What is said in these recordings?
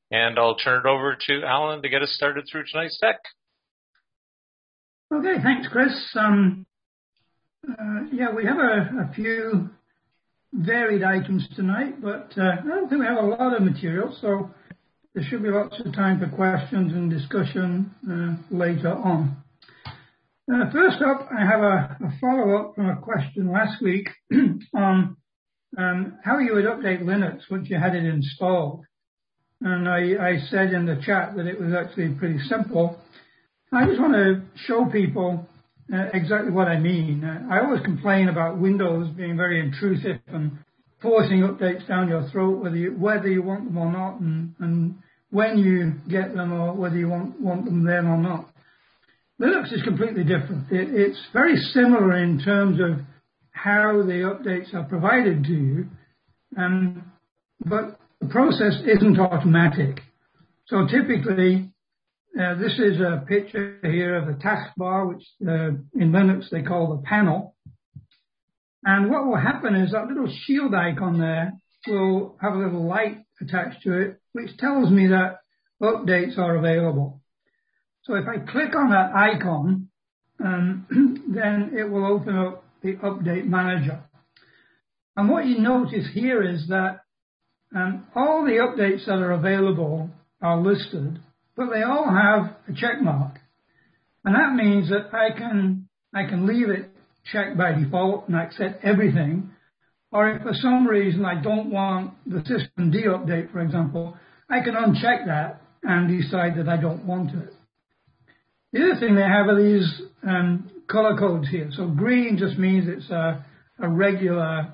And I'll turn it over to Alan to get us started through tonight's deck. Okay, thanks, Chris. We have a few varied items tonight, but I don't think we have a lot of material, so there should be lots of time for questions and discussion later on. First up, I have a follow-up from a question last week on how you would update Linux once you had it installed. And I said in the chat that it was actually pretty simple. I just want to show people exactly what I mean. I always complain about Windows being very intrusive and forcing updates down your throat, whether you want them or not, and when you get them, or whether you want them then or not. Linux is completely different. It's very similar in terms of how the updates are provided to you, but the process isn't automatic. So typically, this is a picture here of a taskbar, which in Linux they call the panel. And what will happen is that little shield icon there will have a little light attached to it, which tells me that updates are available. So if I click on that icon, then it will open up the Update Manager. And what you notice here is that all the updates that are available are listed, but they all have a check mark. And that means that I can leave it checked by default and accept everything. Or if for some reason I don't want the system D update, for example, I can uncheck that and decide that I don't want it. The other thing they have are these color codes here. So green just means it's a regular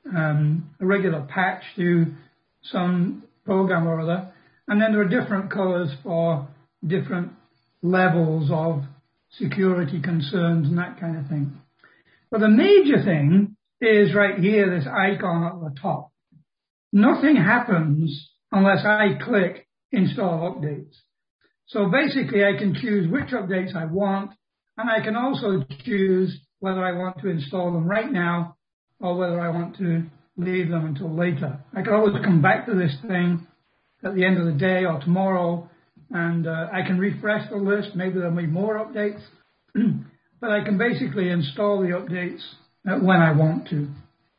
patch to some program or other. And then there are different colors for different levels of security concerns and that kind of thing. But the major thing is right here, this icon at the top. Nothing happens unless I click Install Updates. So basically, I can choose which updates I want, and I can also choose whether I want to install them right now or whether I want to leave them until later. I can always come back to this thing at the end of the day or tomorrow, and I can refresh the list. Maybe there'll be more updates, but I can basically install the updates when I want to.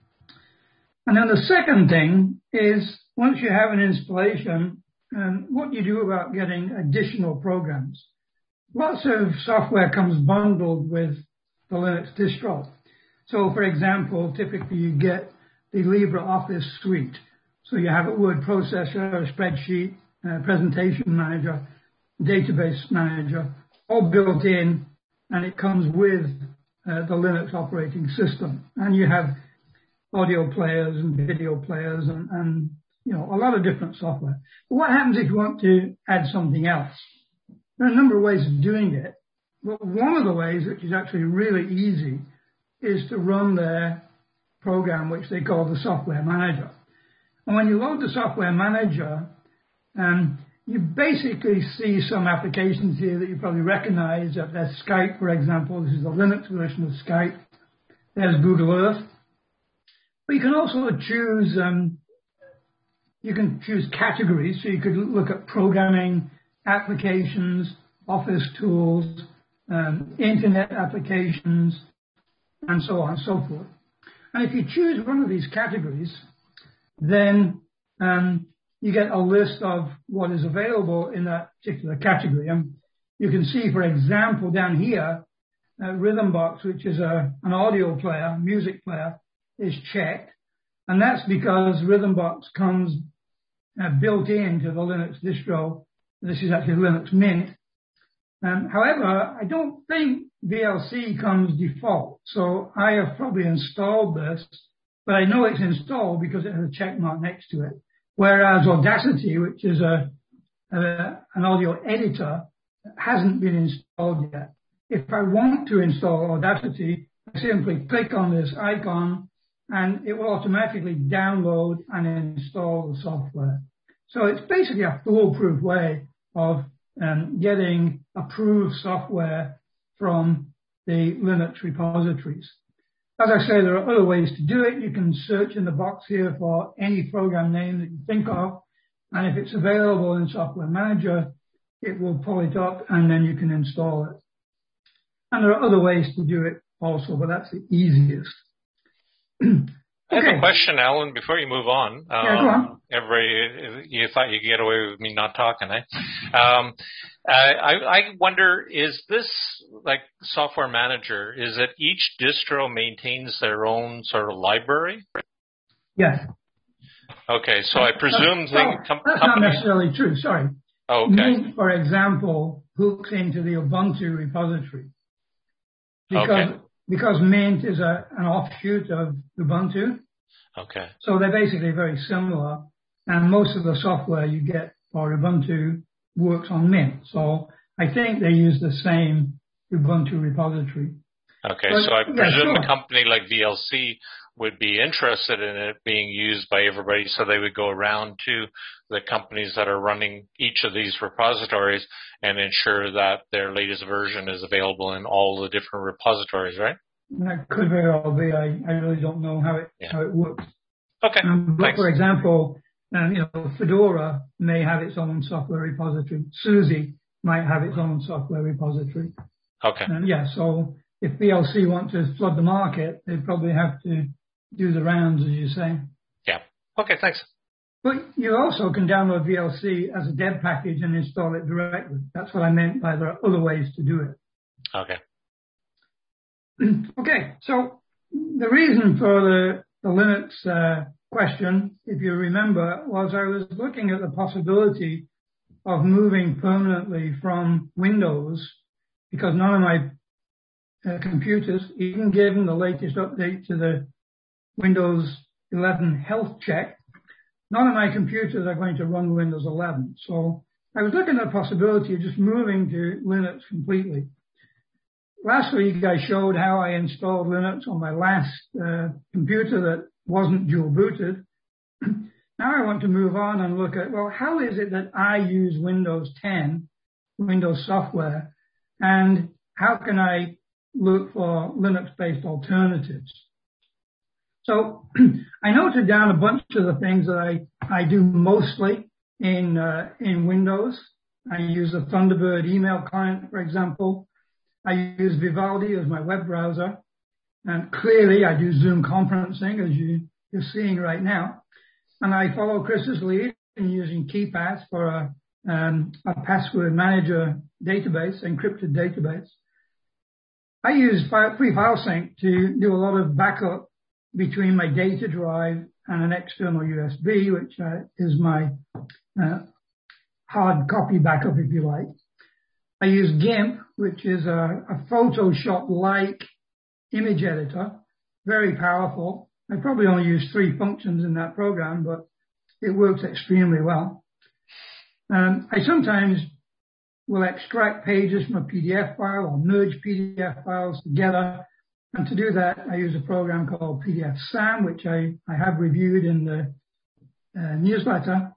And then the second thing is, once you have an installation, what do you do about getting additional programs? Lots of software comes bundled with the Linux distro. So, for example, typically you get the LibreOffice suite. So you have a word processor, a spreadsheet, a presentation manager, database manager, all built in, and it comes with the Linux operating system. And you have audio players and video players and a lot of different software. But what happens if you want to add something else? There are a number of ways of doing it. But one of the ways, which is actually really easy, is to run their program, which they call the Software Manager. And when you load the Software Manager, you basically see some applications here that you probably recognize. There's Skype, for example. This is the Linux version of Skype. There's Google Earth. But you can also choose categories. So you could look at programming, applications, office tools, internet applications, and so on and so forth. And if you choose one of these categories, then you get a list of what is available in that particular category. And you can see, for example, down here, Rhythmbox, which is an audio player, music player, is checked. And that's because Rhythmbox comes built into the Linux distro. This is actually Linux Mint. However, I don't think VLC comes default. So I have probably installed this, but I know it's installed because it has a check mark next to it. Whereas Audacity, which is an audio editor, hasn't been installed yet. If I want to install Audacity, I simply click on this icon and it will automatically download and install the software. So it's basically a foolproof way of getting approved software from the Linux repositories. As I say, there are other ways to do it. You can search in the box here for any program name that you think of, And if it's available in Software Manager, it will pull it up and then you can install it. And there are other ways to do it also, but that's the easiest. I have a question, Alan, before you move on. Yeah, go on. Everybody, you thought you could get away with me not talking, eh? I wonder, is this like Software Manager, is it each distro maintains their own sort of library? Yes. Okay, so I presume that's not necessarily true, sorry. Oh, okay. Mint, for example, hooks into the Ubuntu repository. Because Mint is an offshoot of Ubuntu. Okay. So they're basically very similar. And most of the software you get for Ubuntu works on Mint. So I think they use the same Ubuntu repository. Okay, so I presume a company like VLC would be interested in it being used by everybody, so they would go around to the companies that are running each of these repositories and ensure that their latest version is available in all the different repositories, right? That could very well be. I really don't know how it works. Okay. But for example, Fedora may have its own software repository. SUSE might have its own software repository. Okay. So if VLC want to flood the market, they probably have to do the rounds, as you say. Yeah. Okay, thanks. But you also can download VLC as a dev package and install it directly. That's what I meant by there are other ways to do it. Okay. Okay, so the reason for the Linux question, if you remember, was I was looking at the possibility of moving permanently from Windows because none of my computers, even given the latest update to the Windows 11 health check, none of my computers are going to run Windows 11. So I was looking at the possibility of just moving to Linux completely. Last week I showed how I installed Linux on my last computer that wasn't dual booted. Now I want to move on and look at, well, how is it that I use Windows 10, Windows software, and how can I look for Linux-based alternatives? So I noted down a bunch of the things that I do mostly in Windows. I use a Thunderbird email client, for example. I use Vivaldi as my web browser. And clearly I do Zoom conferencing, as you're seeing right now. And I follow Chris's lead in using KeePass for a password manager database, encrypted database. I use FreeFileSync to do a lot of backup between my data drive and an external USB, which is my hard copy backup, if you like. I use GIMP, which is a Photoshop-like image editor, very powerful. I probably only use 3 functions in that program, but it works extremely well. I sometimes will extract pages from a PDF file or merge PDF files together. And to do that, I use a program called PDFSAM, which I have reviewed in the newsletter.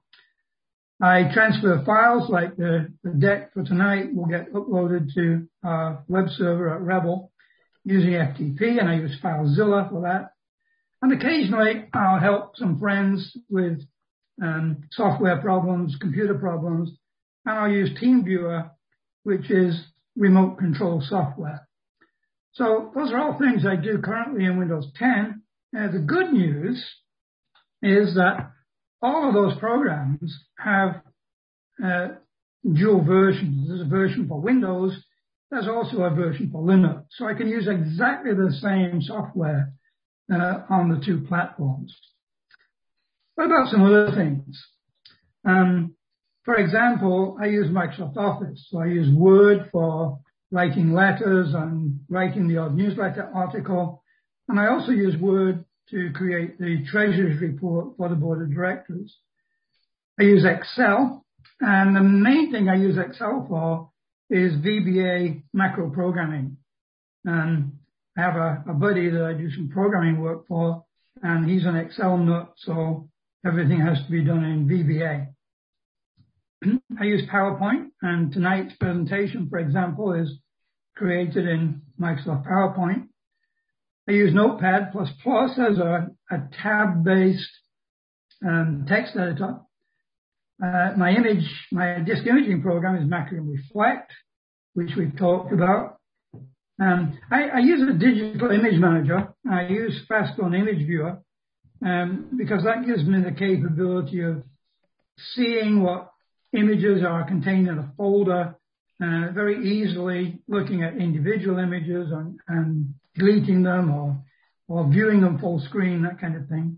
I transfer files like the deck for tonight will get uploaded to our web server at Rebel using FTP, and I use FileZilla for that. And occasionally I'll help some friends with software problems, computer problems, and I'll use TeamViewer, which is remote control software. So those are all things I do currently in Windows 10. The good news is that all of those programs have dual versions. There's a version for Windows. There's also a version for Linux. So I can use exactly the same software on the 2 platforms. What about some other things? For example, I use Microsoft Office. So I use Word for writing letters and writing the odd newsletter article. And I also use Word to create the Treasuries report for the Board of Directors. I use Excel, and the main thing I use Excel for is VBA macro programming. I have a buddy that I do some programming work for, and he's an Excel nut, so everything has to be done in VBA. I use PowerPoint, and tonight's presentation, for example, is created in Microsoft PowerPoint. I use Notepad++ as a tab-based text editor. My disk imaging program is Macrium Reflect, which we've talked about. I use a digital image manager. I use Fastone Image Viewer because that gives me the capability of seeing what images are contained in a folder very easily, looking at individual images and deleting them or viewing them full screen, that kind of thing.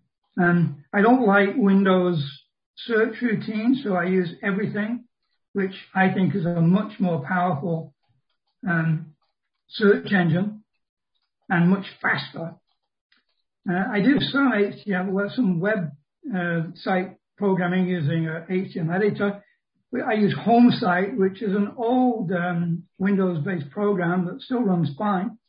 I don't like Windows search routines, so I use Everything, which I think is a much more powerful search engine and much faster. I do some HTML, some web site programming using HTML editor. I use HomeSite, which is an old Windows-based program that still runs fine.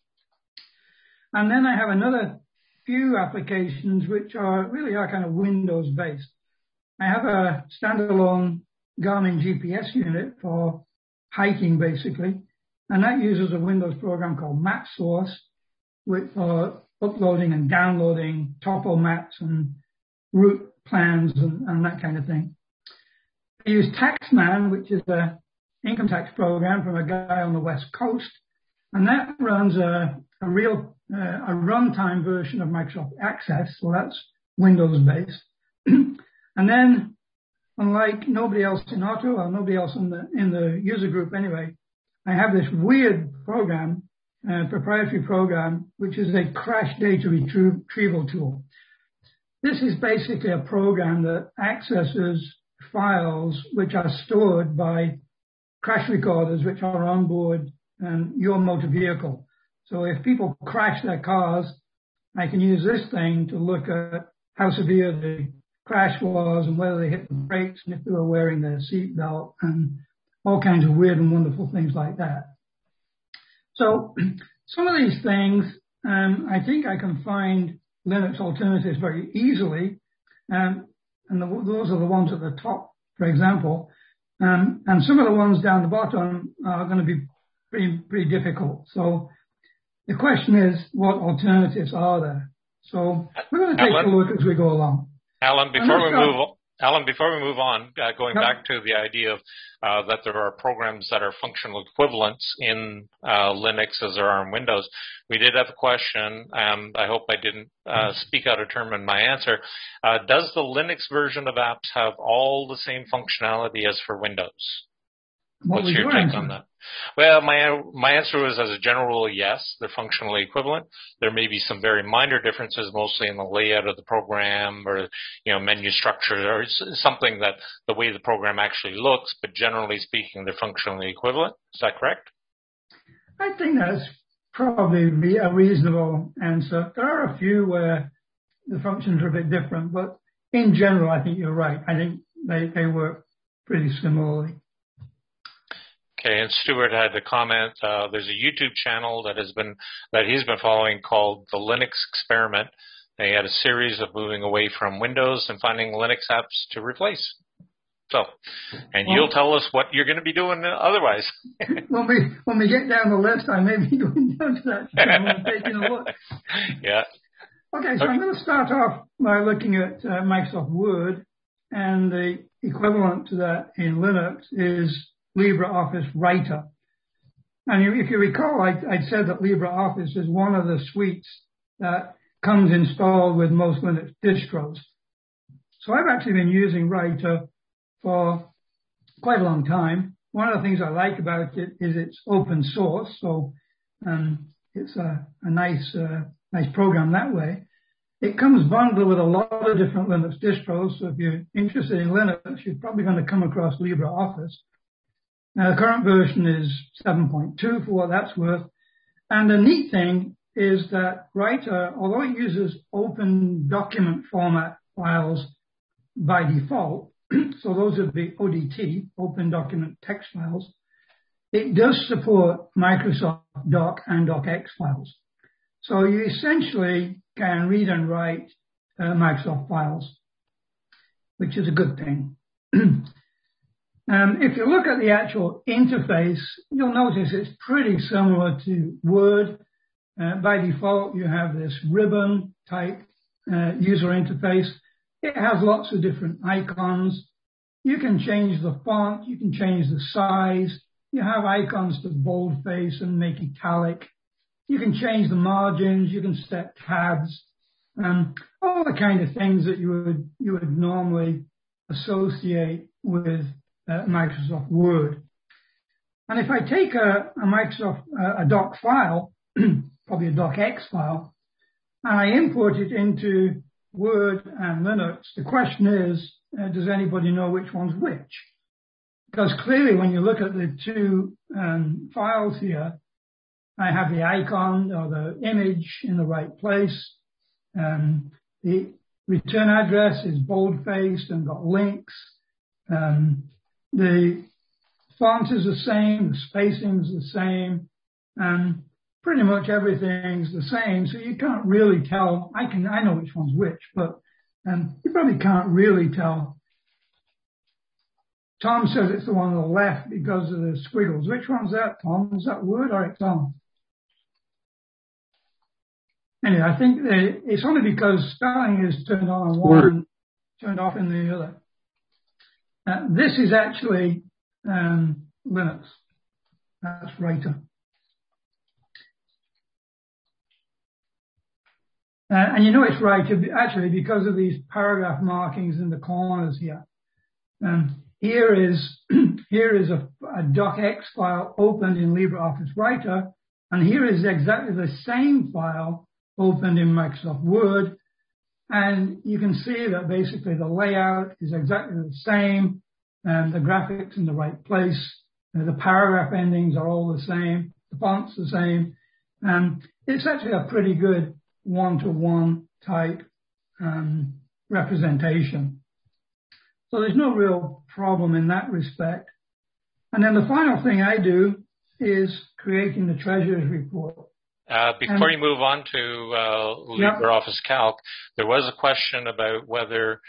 And then I have another few applications which really are kind of Windows-based. I have a standalone Garmin GPS unit for hiking, basically, and that uses a Windows program called MapSource for uploading and downloading topo maps and route plans and that kind of thing. I use Taxman, which is an income tax program from a guy on the West Coast, and that runs a runtime version of Microsoft Access, so that's Windows-based. And then, unlike nobody else in Otto or nobody else in the user group anyway, I have this weird program, proprietary program, which is a crash data retrieval tool. This is basically a program that accesses files which are stored by crash recorders which are on board your motor vehicle. So if people crash their cars, I can use this thing to look at how severe the crash was and whether they hit the brakes and if they were wearing their seatbelt and all kinds of weird and wonderful things like that. So some of these things, I think I can find Linux alternatives very easily. Those are the ones at the top, for example. And some of the ones down the bottom are going to be pretty difficult. So the question is, what alternatives are there? So we're going to take a look as we go along. Alan, before we move on, going back to the idea of that there are programs that are functional equivalents in Linux as there are in Windows, we did have a question, and I hope I didn't speak out of term in my answer. Does the Linux version of apps have all the same functionality as for Windows? What's your take on that? Well, my answer was, as a general rule, yes, they're functionally equivalent. There may be some very minor differences, mostly in the layout of the program or, menu structure or something that the way the program actually looks, but generally speaking, they're functionally equivalent. Is that correct? I think that's probably a reasonable answer. There are a few where the functions are a bit different, but in general, I think you're right. I think they work pretty similarly. Okay, and Stuart had a comment. There's a YouTube channel that he's been following called The Linux Experiment. They had a series of moving away from Windows and finding Linux apps to replace. So, you'll tell us what you're going to be doing otherwise. when we get down the list, I may be going down to that channel and taking a look. Yeah. Okay, so I'm going to start off by looking at Microsoft Word, and the equivalent to that in Linux is LibreOffice Writer. And if you recall, I said that LibreOffice is one of the suites that comes installed with most Linux distros. So I've actually been using Writer for quite a long time. One of the things I like about it is it's open source, so it's a nice program that way. It comes bundled with a lot of different Linux distros, so if you're interested in Linux, you're probably going to come across LibreOffice. Now, the current version is 7.2 for what that's worth. And the neat thing is that Writer, although it uses open document format files by default, so those are the ODT, open document text files, it does support Microsoft Doc and DocX files. So you essentially can read and write Microsoft files, which is a good thing. If you look at the actual interface, you'll notice it's pretty similar to Word. By default, you have this ribbon type user interface. It has lots of different icons. you can change the font, you can change the size, you have icons to boldface and make italic, you can change the margins, you can set tabs, all the kind of things that you would normally associate with Microsoft Word. And if I take a doc file, probably a docx file, and I import it into Word and Linux, the question is, does anybody know which one's which? Because clearly when you look at the two files here, I have the icon or the image in the right place. The return address is bold-faced and got links. The font is the same, the spacing is the same, pretty much everything's the same. So you can't really tell. I know which one's which, but you probably can't really tell. Tom says it's the one on the left because of the squiggles. Which one's that, Tom? Is that Word or Excel? Anyway, I think it's only because spelling is turned on in one and turned off in the other. This is actually Linux. That's Writer. And you know it's Writer actually because of these paragraph markings in the corners here. Here is a docx file opened in LibreOffice Writer, and here is exactly the same file opened in Microsoft Word, and you can see that basically the layout is exactly the same, and the graphics in the right place, the paragraph endings are all the same, the font's the same, and it's actually a pretty good one-to-one type representation. So there's no real problem in that respect. And then the final thing I do is creating the Treasurer's Report. Before you move on to LibreOffice Calc, there was a question about whether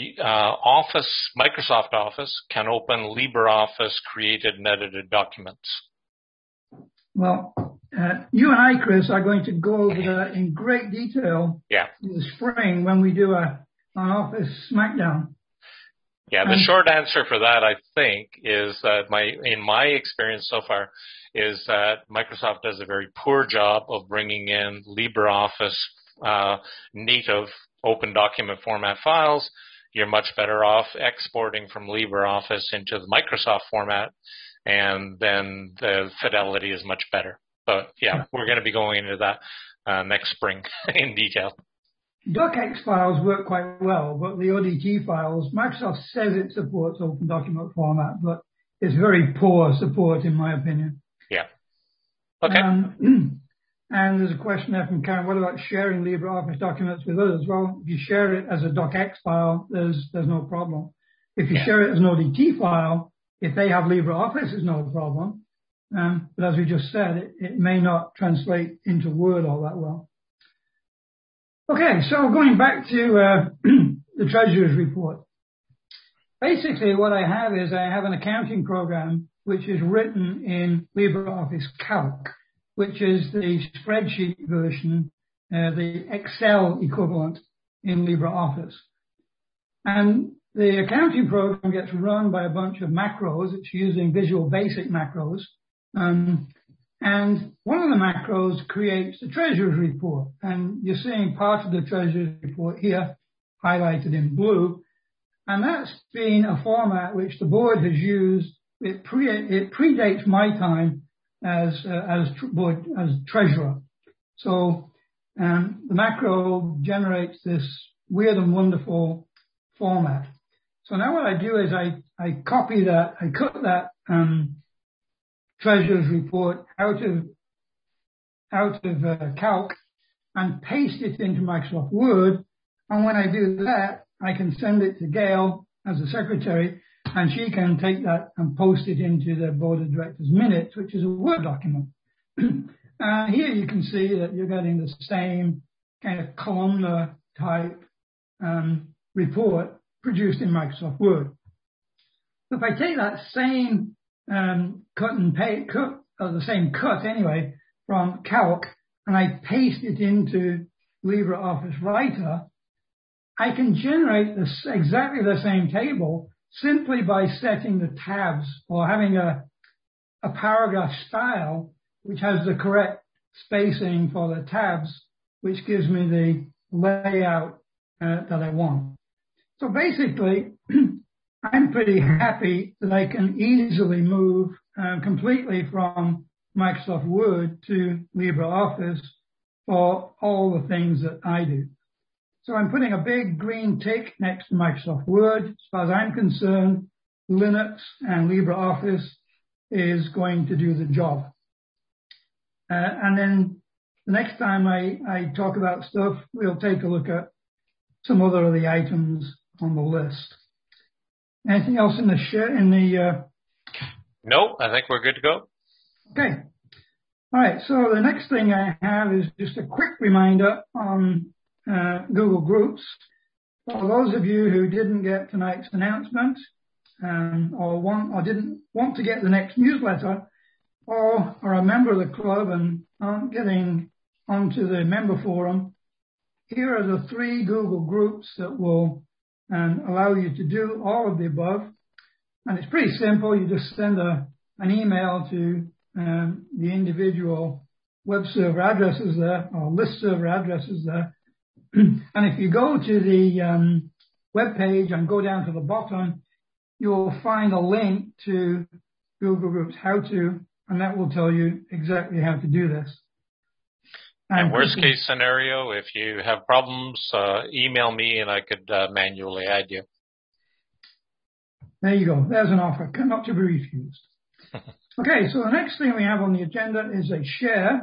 Microsoft Office can open LibreOffice created and edited documents. Well, you and I, Chris, are going to go over that in great detail in the spring when we do an Office Smackdown. Yeah, the short answer for that, I think, is that in my experience so far, is that Microsoft does a very poor job of bringing in LibreOffice native open document format files. You're much better off exporting from LibreOffice into the Microsoft format, and then the fidelity is much better. But yeah, we're going to be going into that next spring in detail. DocX files work quite well, but the ODT files, Microsoft says it supports open document format, but it's very poor support in my opinion. Yeah. Okay. And there's a question there from Karen, what about sharing LibreOffice documents with others? Well, if you share it as a DocX file, there's no problem. If you share it as an ODT file, if they have LibreOffice, it's no problem. But as we just said, it may not translate into Word all that well. Okay, so going back to the Treasurer's Report. Basically, what I have is I have an accounting program which is written in LibreOffice Calc, which is the spreadsheet version, the Excel equivalent in LibreOffice. And the accounting program gets run by a bunch of macros. It's using Visual Basic macros. And one of the macros creates the Treasurer's Report. And you're seeing part of the Treasurer's Report here, highlighted in blue. And that's been a format which the board has used. It predates my time as treasurer. So the macro generates this weird and wonderful format. So now what I do is I copy that, I cut that Treasurer's Report out of Calc and paste it into Microsoft Word. And when I do that, I can send it to Gail as a secretary, and she can take that and post it into the Board of Directors minutes, which is a Word document. Here you can see that you're getting the same kind of columnar type report produced in Microsoft Word. If I take that same the same cut anyway from Calc, and I paste it into LibreOffice Writer, I can generate exactly the same table, simply by setting the tabs or having a paragraph style which has the correct spacing for the tabs, which gives me the layout that I want. So basically, I'm pretty happy that I can easily move completely from Microsoft Word to LibreOffice for all the things that I do. So I'm putting a big green tick next to Microsoft Word. As far as I'm concerned, Linux and LibreOffice is going to do the job. And then the next time I talk about stuff, we'll take a look at some other of the items on the list. Anything else in the No, I think we're good to go. Okay. All right. So the next thing I have is just a quick reminder on Google Groups. For those of you who didn't get tonight's announcement, or didn't want to get the next newsletter, or are a member of the club and aren't getting onto the member forum, here are the 3 Google Groups that will allow you to do all of the above. And it's pretty simple. You just send an email to the individual web server addresses there, or list server addresses there. And if you go to the web page and go down to the bottom, you will find a link to Google Groups How To, and that will tell you exactly how to do this. And worst case scenario, if you have problems, email me and I could manually add you. There you go. There's an offer, not to be refused. Okay, so the next thing we have on the agenda is a share.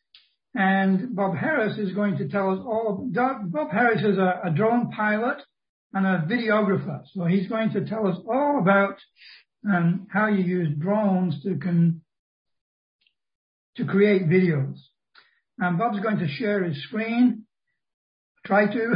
And Bob Harris is going to tell us all. Bob Harris is a drone pilot and a videographer. So he's going to tell us all about how you use drones to create videos. And Bob's going to share his screen. Try to.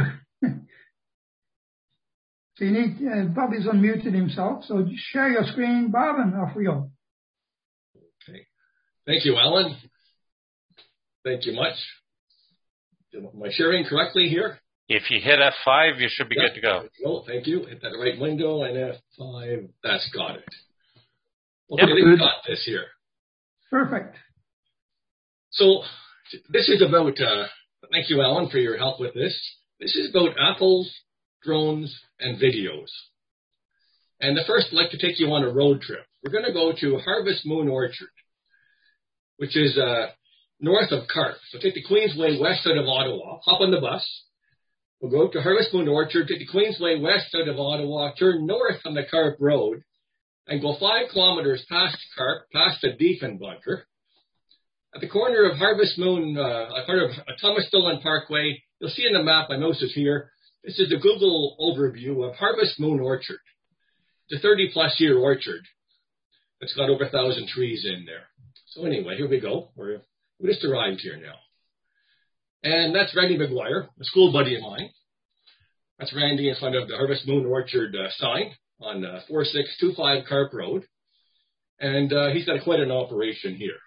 So you need, Bob has unmuted himself. So just share your screen, Bob, and off we go. Okay. Thank you, Alan. Thank you much. Am I sharing correctly here? If you hit F5, you should be good to go. Oh, thank you. Hit that right window and F5. That's got it. Okay, Yep. we've got this here. Perfect. So this is about, thank you, Alan, for your help with this. This is about apples, drones, and videos. And first, I'd like to take you on a road trip. We're going to go to Harvest Moon Orchard, which is north of Carp. So take the Queensway west side of Ottawa, hop on the bus. We'll go to Harvest Moon Orchard, take the Queensway west side of Ottawa, turn north on the Carp Road, and go 5 kilometers past Carp, past the Diefenbunker. At the corner of Harvest Moon, part of Thomas Dillon Parkway, you'll see in the map, I noticed here, this is the Google overview of Harvest Moon Orchard. It's a 30-plus year orchard. It's got over 1,000 trees in there. So anyway, here we go. We just arrived here now. And that's Randy McGuire, a school buddy of mine. That's Randy in front of the Harvest Moon Orchard sign on 4625 Carp Road. And he's got quite an operation here.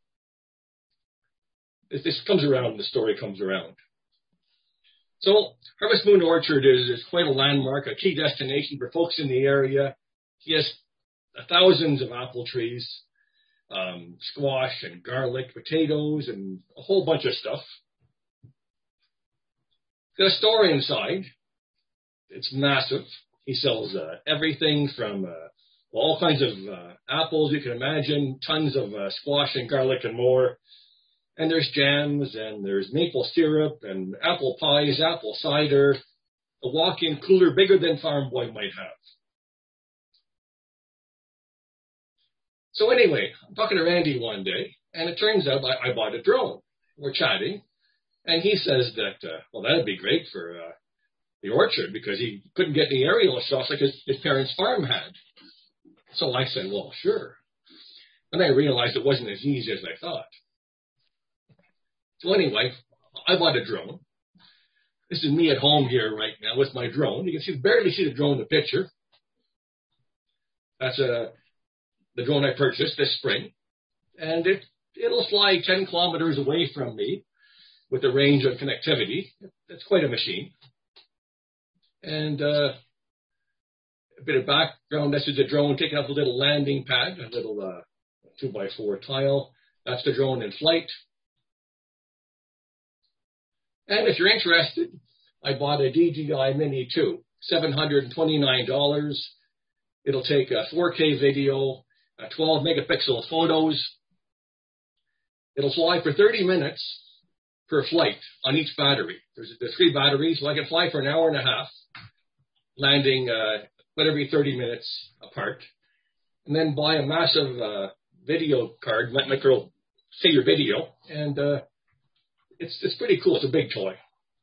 This comes around, the story comes around. So Harvest Moon Orchard is quite a landmark, a key destination for folks in the area. He has thousands of apple trees, squash and garlic, potatoes, and a whole bunch of stuff. Got a store inside. It's massive. He sells everything from all kinds of apples you can imagine, tons of squash and garlic and more. And there's jams, and there's maple syrup, and apple pies, apple cider, a walk-in cooler bigger than Farm Boy might have. So anyway, I'm talking to Randy one day, and it turns out I bought a drone. We're chatting, and he says that, well, that'd be great for the orchard, because he couldn't get the aerial shots like his parents' farm had. So I said, well, sure. And I realized it wasn't as easy as I thought. So anyway, I bought a drone. This is me at home here right now with my drone. You can barely see the drone in the picture. That's the drone I purchased this spring. And it'll fly 10 kilometers away from me with a range of connectivity. It's quite a machine. And a bit of background. This is the drone taking up a little landing pad, a little 2x4 tile. That's the drone in flight. And if you're interested, I bought a DJI Mini 2, $729. It'll take a 4K video, 12 megapixel photos. It'll fly for 30 minutes per flight on each battery. There's 3 batteries, so I can fly for an hour and a half, landing about every 30 minutes apart. And then buy a massive video card, micro figure video, and it's pretty cool. It's a big toy.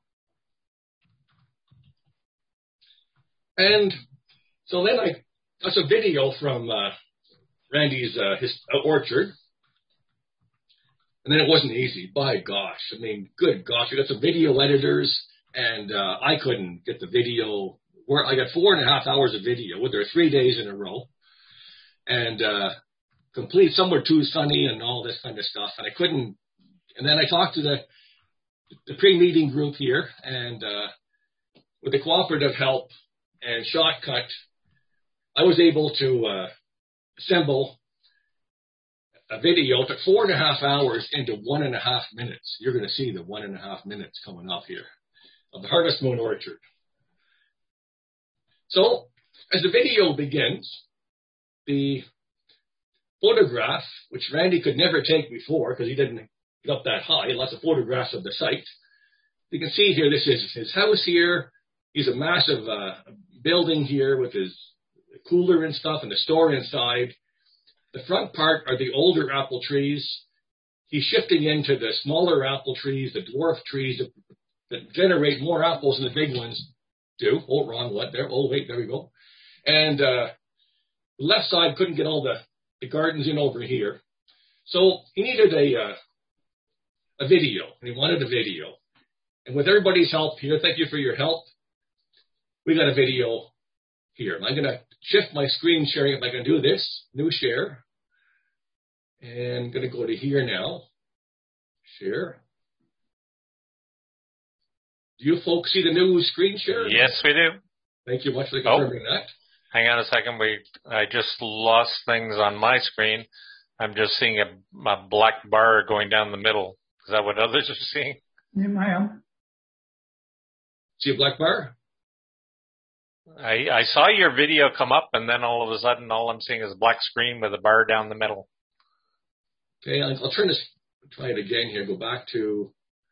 And so then that's a video from Randy's his orchard. And then it wasn't easy. By gosh. I mean, good gosh. We got some video editors, and I couldn't get the video. I got 4.5 hours of video. There were 3 days in a row. And complete. Some were too sunny and all this kind of stuff. And I couldn't. And then I talked to the pre-meeting group here, and with the cooperative help and Shotcut, I was able to assemble a video. It took 4.5 hours into 1.5 minutes. You're going to see the 1.5 minutes coming up here of the Harvest Moon Orchard. So as the video begins, the photograph, which Randy could never take before because he didn't get up that high, lots of photographs of the site. You can see here, this is his house here. He's a massive building here with his cooler and stuff and the store inside. The front part are the older apple trees. He's shifting into the smaller apple trees, the dwarf trees that generate more apples than the big ones do. Oh, wrong one there. Oh, wait, there we go. And the left side couldn't get all the gardens in over here. So he needed a video, and he wanted a video. And with everybody's help here, thank you for your help, we got a video here. I'm going to shift my screen sharing if I can do this. New share. And I'm going to go to here now. Share. Do you folks see the new screen share? Yes, we do. Thank you much for confirming that. Hang on a second. I just lost things on my screen. I'm just seeing a black bar going down the middle. Is that what others are seeing? Yeah, ma'am. See a black bar? I saw your video come up, and then all of a sudden, all I'm seeing is a black screen with a bar down the middle. Okay, I'll turn this, try it again here, go back to...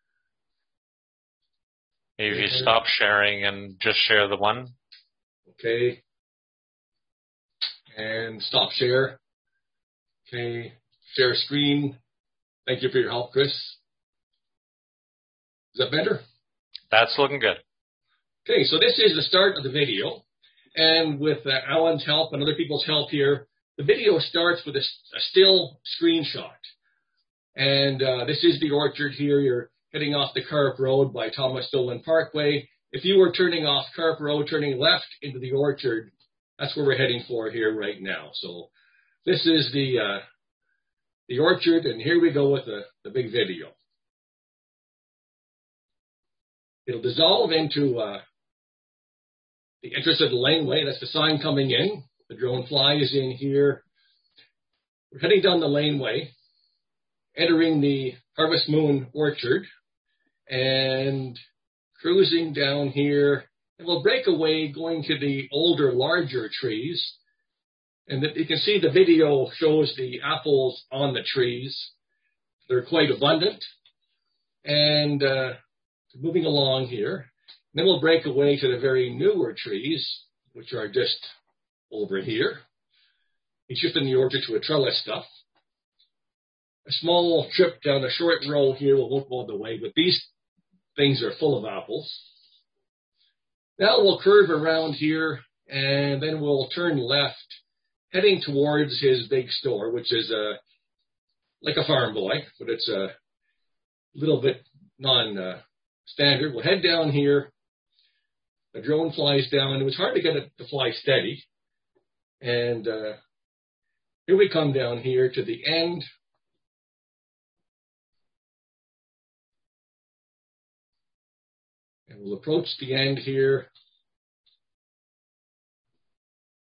Maybe if you stop sharing and just share the one. Okay. And stop share. Okay, share screen. Thank you for your help, Chris. Is that better? That's looking good. Okay, so this is the start of the video. And with Alan's help and other people's help here, the video starts with a still screenshot. And this is the orchard here. You're heading off the Carp Road by Thomas Dolan Parkway. If you were turning off Carp Road, turning left into the orchard, that's where we're heading for here right now. So this is the orchard, and here we go with the big video. It'll dissolve into the entrance of the laneway. That's the sign coming in. The drone fly is in here. We're heading down the laneway, entering the Harvest Moon Orchard, and cruising down here. And we'll break away going to the older, larger trees. And you can see the video shows the apples on the trees. They're quite abundant. And moving along here. And then we'll break away to the very newer trees, which are just over here. He's shifting the orchard to a trellis stuff. A small trip down a short row here won't go the way, but these things are full of apples. Now we'll curve around here, and then we'll turn left, heading towards his big store, which is like a farm boy, but it's a little bit non-standard. We'll head down here. The drone flies down. It was hard to get it to fly steady. And here we come down here to the end. And we'll approach the end here.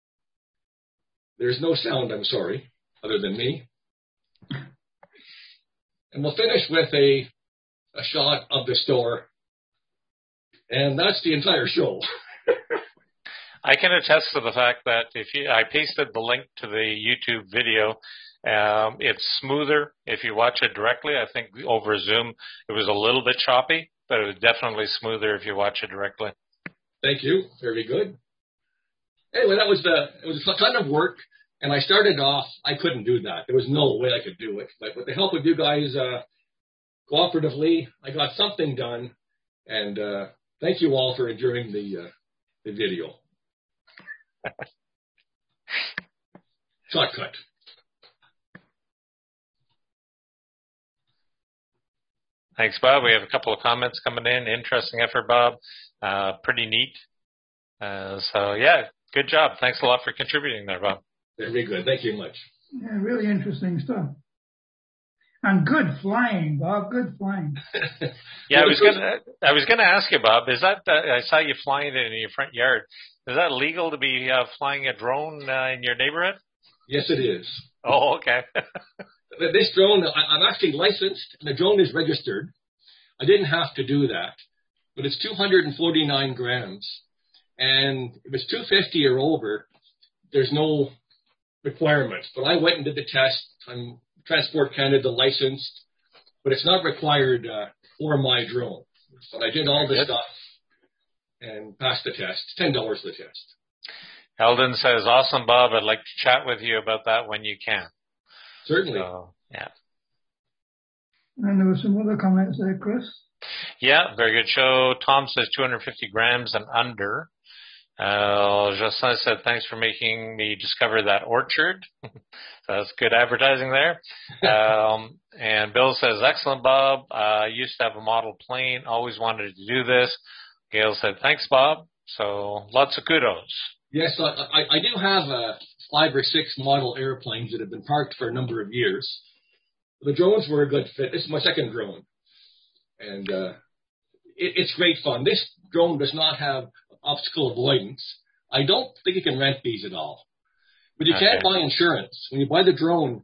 There's no sound, I'm sorry, other than me. And we'll finish with a shot of the store. And that's the entire show. I can attest to the fact that I pasted the link to the YouTube video. It's smoother if you watch it directly. I think over Zoom it was a little bit choppy, but it was definitely smoother if you watch it directly. Thank you. Very good. Anyway, it was a ton of work, and I started off. I couldn't do that. There was no way I could do it. But with the help of you guys, cooperatively, I got something done. And thank you all for enduring the video. Shortcut. Thanks, Bob. We have a couple of comments coming in. Interesting effort, Bob. Pretty neat. So, yeah, good job. Thanks a lot for contributing there, Bob. Very good. Thank you much. Yeah, really interesting stuff. And good flying, Bob. Good flying. Yeah, I was gonna ask you, Bob. Is that I saw you flying it in your front yard? Is that legal to be flying a drone in your neighborhood? Yes, it is. Oh, okay. This drone, I'm actually licensed, and the drone is registered. I didn't have to do that, but it's 249 grams, and if it's 250 or over, there's no requirements. But I went and did the test. I'm Transport Canada licensed, but it's not required for my drone. But I did all this stuff and passed the test. $10 the test. Eldon says, awesome, Bob. I'd like to chat with you about that when you can. Certainly. So, yeah. And there were some other comments there, Chris. Yeah, very good show. Tom says 250 grams and under. Jocelyn said, thanks for making me discover that orchard. That's good advertising there. And Bill says, excellent, Bob. I used to have a model plane. Always wanted to do this. Gail said, thanks, Bob. So lots of kudos. Yes, I do have 5 or 6 model airplanes that have been parked for a number of years. The drones were a good fit. This is my second drone. And it's great fun. This drone does not have obstacle avoidance. I don't think you can rent these at all. But you can't buy insurance. When you buy the drone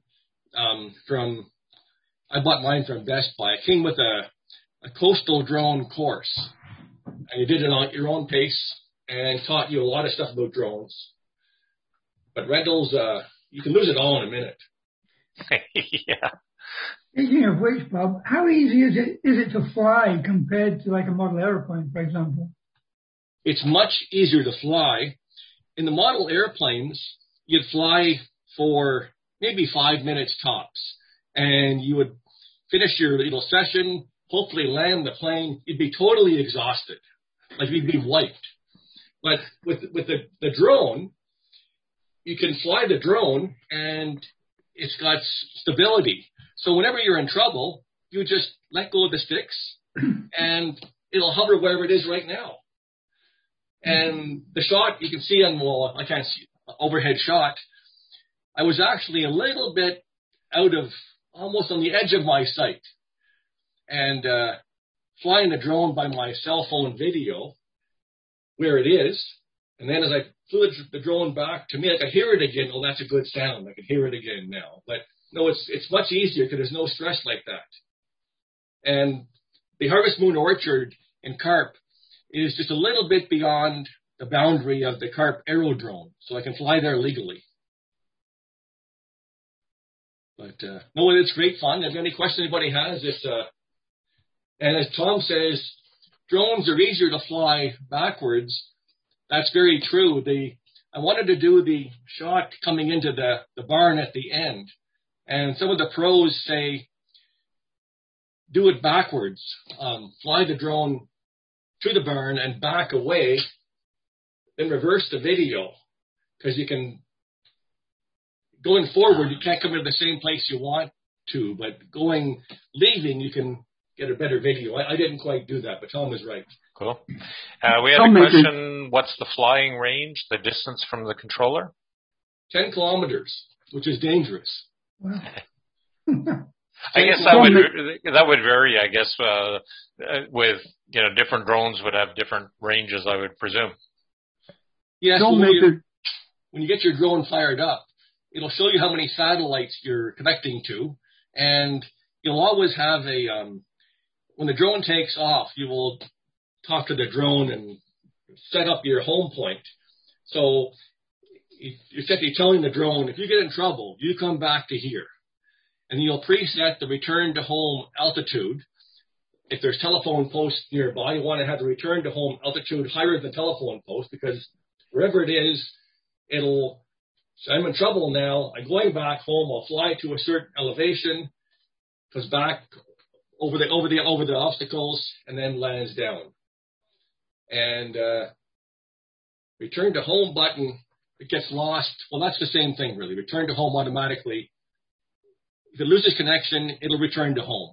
I bought mine from Best Buy. It came with a coastal drone course. And you did it at your own pace and taught you a lot of stuff about drones. But rentals, you can lose it all in a minute. Yeah. Speaking of which, Bob, how easy is it to fly compared to like a model airplane, for example? It's much easier to fly. In the model airplanes, you'd fly for maybe 5 minutes tops, and you would finish your little session, hopefully land the plane. You'd be totally exhausted, like you'd be wiped. But with the drone, you can fly the drone, and it's got stability. So whenever you're in trouble, you just let go of the sticks, and it'll hover wherever it is right now. And the shot, you can see I can't see, overhead shot, I was actually a little bit almost on the edge of my sight. And flying the drone by my cell phone video, where it is, and then as I flew the drone back to me, I could hear it again. Oh, that's a good sound. I could hear it again now. But no, it's much easier because there's no stress like that. And the Harvest Moon Orchard in Carp is just a little bit beyond the boundary of the Carp Aerodrome, so I can fly there legally. But no, it's great fun. If any question anybody has, and as Tom says, drones are easier to fly backwards. That's very true. I wanted to do the shot coming into the barn at the end, and some of the pros say, do it backwards. Fly the drone to the barn and back away, then reverse the video, because you can, going forward, you can't come into the same place you want to, but leaving, you can get a better video. I didn't quite do that, but Tom was right. Cool. We had a question, what's the flying range, the distance from the controller? 10 kilometers, which is dangerous. Wow. I guess that would vary, I guess, with, different drones would have different ranges, I would presume. Yes, when you get your drone fired up, it'll show you how many satellites you're connecting to, and you'll always have when the drone takes off, you will talk to the drone and set up your home point. So you're simply telling the drone, if you get in trouble, you come back to here. And you'll preset the return to home altitude. If there's telephone posts nearby, you want to have the return to home altitude higher than telephone posts, because wherever it is, it'll say, I'm in trouble now. I'm going back home. I'll fly to a certain elevation, goes back over the obstacles, and then lands down. And return to home button, it gets lost. Well, that's the same thing, really. Return to home automatically. If it loses connection, it'll return to home.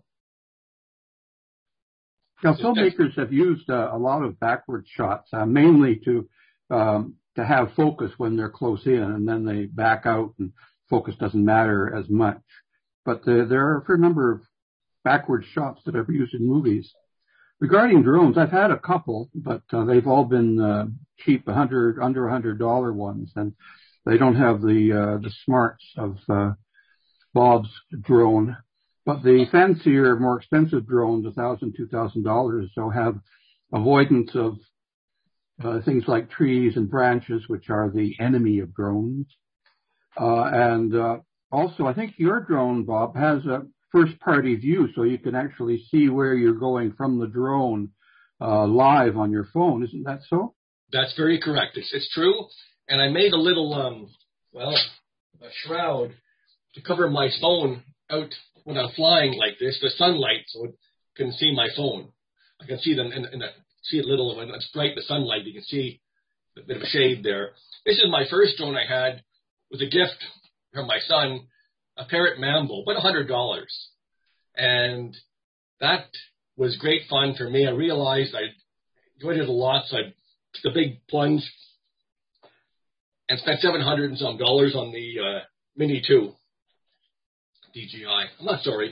Now, filmmakers have used a lot of backward shots, mainly to have focus when they're close in, and then they back out, and focus doesn't matter as much. But there are a fair number of backward shots that I've used in movies. Regarding drones, I've had a couple, but they've all been cheap, under $100 ones, and they don't have the smarts of Bob's drone. But the fancier, more expensive drones, $1,000, $2,000, so have avoidance of things like trees and branches, which are the enemy of drones. And also, I think your drone, Bob, has a first-party view, so you can actually see where you're going from the drone live on your phone. Isn't that so? That's very correct. It's true. And I made a little, a shroud to cover my phone out when I'm flying like this, the sunlight, so it can see my phone. I can see them see it little when it's bright, the sunlight. You can see a bit of a shade there. This is my first drone I had. It was a gift from my son, a Parrot Mambo, about $100. And that was great fun for me. I realized I enjoyed it a lot, so I took a big plunge and spent $700 and some on the Mini 2 DJI. I'm not sorry.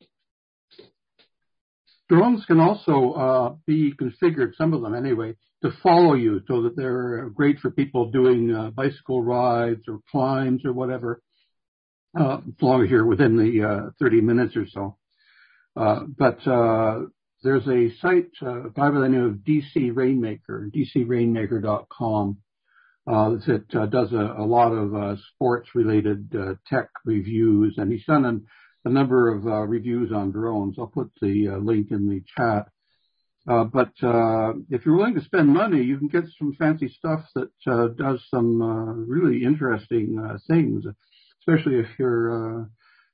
Drones can also be configured, some of them anyway, to follow you, so that they're great for people doing bicycle rides or climbs or whatever, as long as you're within the 30 minutes or so. But there's a site, a guy by the name of DC Rainmaker, dcrainmaker.com, that does a lot of sports-related tech reviews, and he's done a number of reviews on drones. I'll put the link in the chat. But if you're willing to spend money, you can get some fancy stuff that does some really interesting things, especially if you're,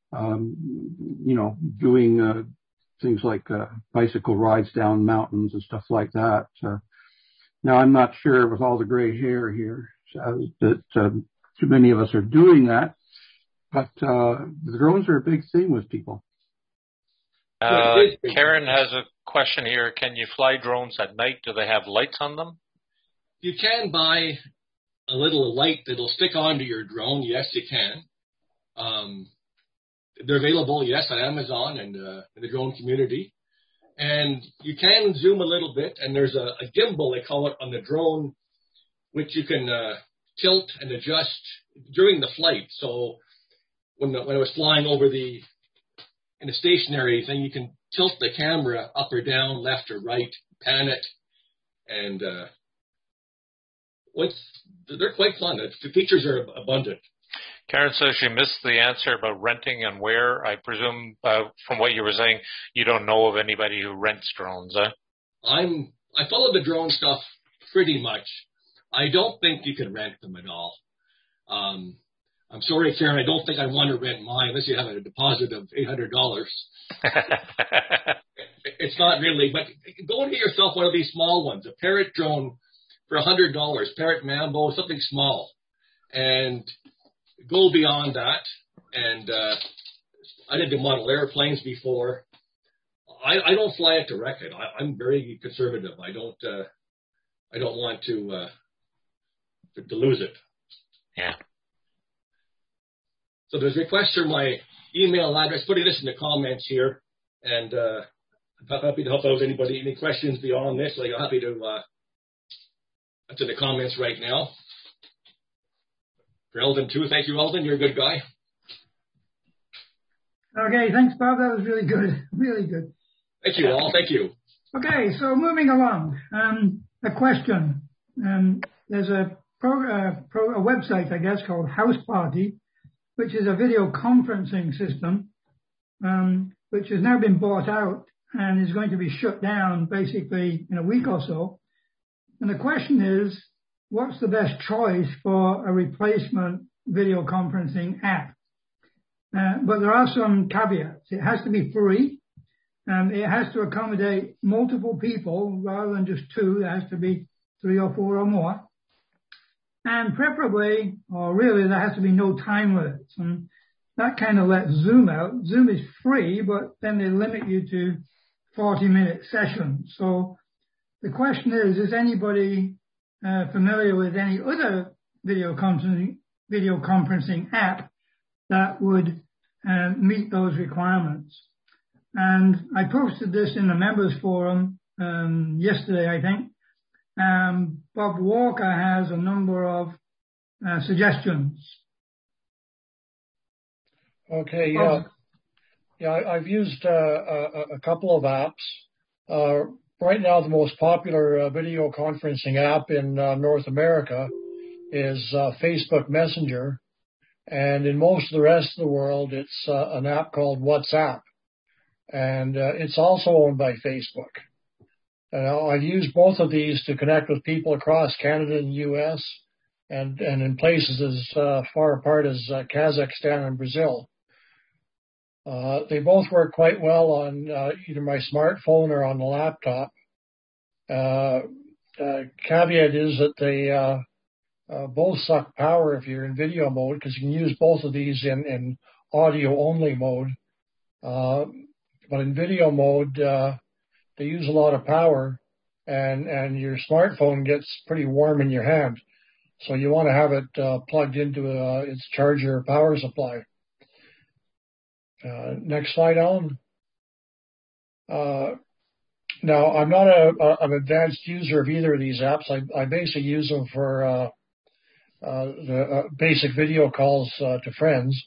doing things like bicycle rides down mountains and stuff like that. Now, I'm not sure with all the gray hair here that too many of us are doing that, but the drones are a big thing with people. Karen has a question here. Can you fly drones at night? Do they have lights on them? You can buy a little light that'll stick onto your drone. Yes, you can. They're available, yes, on Amazon and in the drone community. And you can zoom a little bit, and there's a gimbal, they call it, on the drone, which you can tilt and adjust during the flight. So when I was flying over in a stationary thing, you can tilt the camera up or down, left or right, pan it, and they're quite fun. The features are abundant. Karen says she missed the answer about renting and where. I presume from what you were saying, you don't know of anybody who rents drones, eh? I follow the drone stuff pretty much. I don't think you can rent them at all. I'm sorry, Karen, I don't think I want to rent mine unless you have a deposit of $800. It's not really, but go and get yourself one of these small ones, a Parrot drone for $100, Parrot Mambo, something small, and go beyond that. And I did the model airplanes before. I don't fly it to wreck it. I'm very conservative. I don't want to lose it. Yeah. So there's requests for my email address. Putting this in the comments here, and I'm happy to help out anybody. Any questions beyond this? I'm happy to. That's in the comments right now. for Eldon too. Thank you, Eldon. You're a good guy. Okay, thanks, Bob. That was really good. Really good. Thank you all. Thank you. Okay, so moving along. A question. There's a website, I guess, called House Party, which is a video conferencing system, which has now been bought out and is going to be shut down basically in a week or so. And the question is, what's the best choice for a replacement video conferencing app? But there are some caveats. It has to be free. It has to accommodate multiple people rather than just two. There has to be 3 or 4 or more. And preferably, or really, there has to be no time limits. And that kind of lets Zoom out. Zoom is free, but then they limit you to 40-minute sessions. So the question is anybody familiar with any other video conferencing app that would meet those requirements? And I posted this in the members forum yesterday, I think. Bob Walker has a number of suggestions. Okay, yeah, I've used a couple of apps. Right now, the most popular video conferencing app in North America is Facebook Messenger. And in most of the rest of the world, it's an app called WhatsApp. And it's also owned by Facebook. I've used both of these to connect with people across Canada and the U.S. and in places as far apart as Kazakhstan and Brazil. They both work quite well on either my smartphone or on the laptop. Caveat is that they both suck power if you're in video mode, because you can use both of these in audio-only mode. But in video mode, they use a lot of power, and your smartphone gets pretty warm in your hand. So you want to have it plugged into its charger or power supply. Next slide, Alan. Now, I'm not an advanced user of either of these apps. I basically use them for the basic video calls to friends.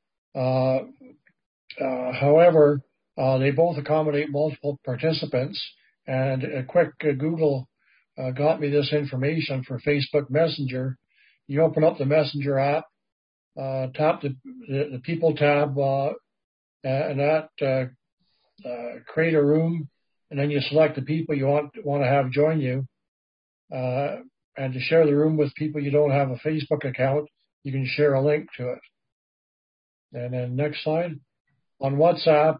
However, they both accommodate multiple participants, and a quick Google got me this information for Facebook Messenger. You open up the Messenger app, tap the People tab, and that create a room, and then you select the people you want to have join you. And to share the room with people you don't have a Facebook account, you can share a link to it. And then next slide. On WhatsApp,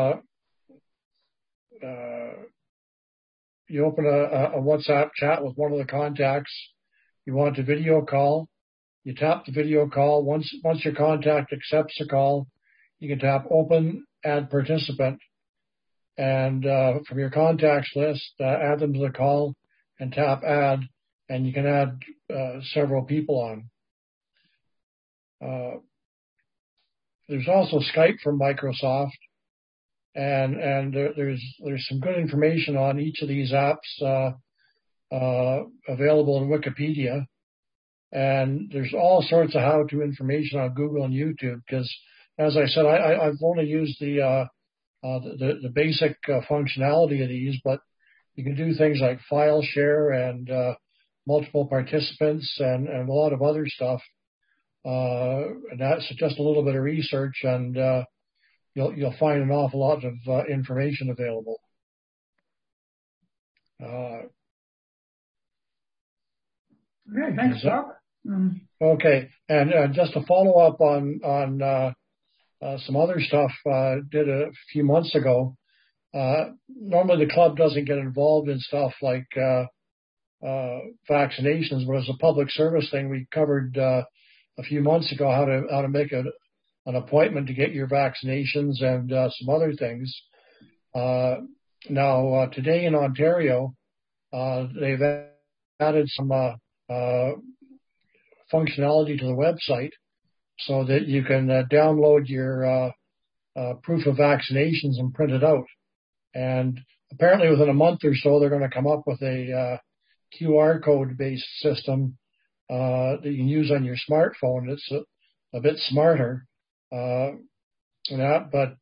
you open a WhatsApp chat with one of the contacts. You want to video call. You tap the video call. Once your contact accepts the call, you can tap Open, Add Participant. And from your contacts list, add them to the call and tap Add. And you can add several people on. There's also Skype from Microsoft, and there's some good information on each of these apps available in Wikipedia, and there's all sorts of how-to information on Google and YouTube. Because, as I said, I've only used the basic functionality of these, but you can do things like file share and multiple participants and a lot of other stuff. And that's just a little bit of research, and you'll find an awful lot of information available. Okay, thanks, Bob. Okay, and just to follow up on some other stuff I did a few months ago. Normally the club doesn't get involved in stuff like vaccinations, but as a public service thing, we covered a few months ago how to make an appointment to get your vaccinations and some other things. Now, today in Ontario, they've added some functionality to the website so that you can download your proof of vaccinations and print it out. And apparently within a month or so, they're going to come up with a QR code-based system that you can use on your smartphone. It's a bit smarter than that, but